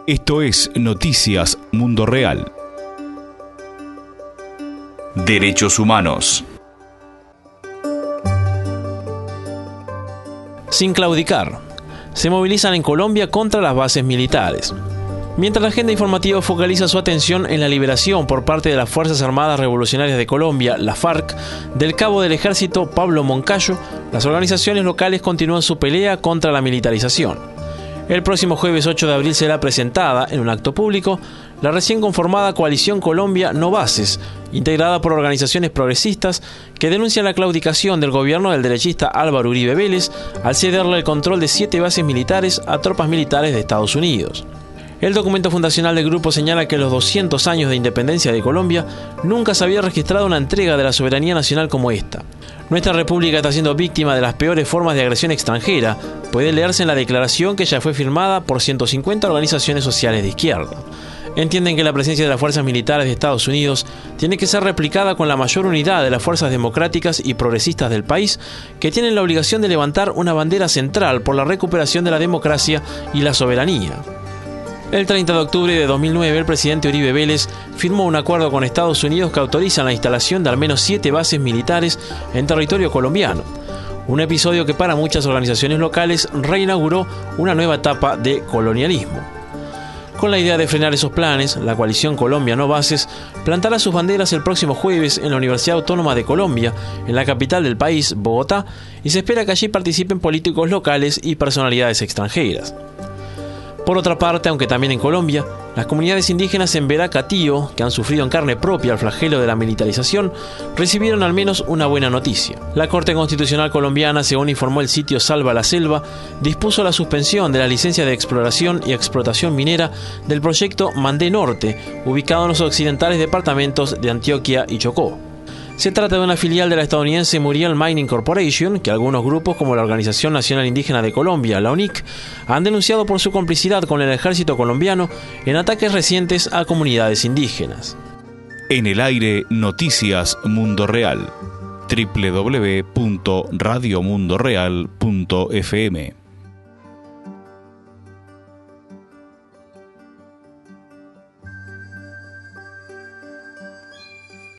Esto es Noticias Mundo Real. Derechos humanos. Sin claudicar. Se movilizan en Colombia contra las bases militares. Mientras la agenda informativa focaliza su atención en la liberación por parte de las Fuerzas Armadas Revolucionarias de Colombia, la FARC, del cabo del ejército Pablo Moncayo, las organizaciones locales continúan su pelea contra la militarización. El próximo jueves 8 de abril será presentada, en un acto público, la recién conformada Coalición Colombia No Bases, integrada por organizaciones progresistas que denuncian la claudicación del gobierno del derechista Álvaro Uribe Vélez al cederle el control de 7 bases militares a tropas militares de Estados Unidos. El documento fundacional del grupo señala que en los 200 años de independencia de Colombia nunca se había registrado una entrega de la soberanía nacional como esta. Nuestra república está siendo víctima de las peores formas de agresión extranjera, puede leerse en la declaración que ya fue firmada por 150 organizaciones sociales de izquierda. Entienden que la presencia de las fuerzas militares de Estados Unidos tiene que ser replicada con la mayor unidad de las fuerzas democráticas y progresistas del país, que tienen la obligación de levantar una bandera central por la recuperación de la democracia y la soberanía. El 30 de octubre de 2009, el presidente Uribe Vélez firmó un acuerdo con Estados Unidos que autoriza la instalación de al menos 7 bases militares en territorio colombiano. Un episodio que para muchas organizaciones locales reinauguró una nueva etapa de colonialismo. Con la idea de frenar esos planes, la Coalición Colombia No Bases plantará sus banderas el próximo jueves en la Universidad Autónoma de Colombia, en la capital del país, Bogotá, y se espera que allí participen políticos locales y personalidades extranjeras. Por otra parte, aunque también en Colombia, las comunidades indígenas en Veracatío, que han sufrido en carne propia el flagelo de la militarización, recibieron al menos una buena noticia. La Corte Constitucional colombiana, según informó el sitio Salva la Selva, dispuso la suspensión de la licencia de exploración y explotación minera del proyecto Mandé Norte, ubicado en los occidentales departamentos de Antioquia y Chocó. Se trata de una filial de la estadounidense Muriel Mining Corporation, que algunos grupos como la Organización Nacional Indígena de Colombia, la ONIC, han denunciado por su complicidad con el ejército colombiano en ataques recientes a comunidades indígenas. En el aire, Noticias Mundo Real. www.radiomundoreal.fm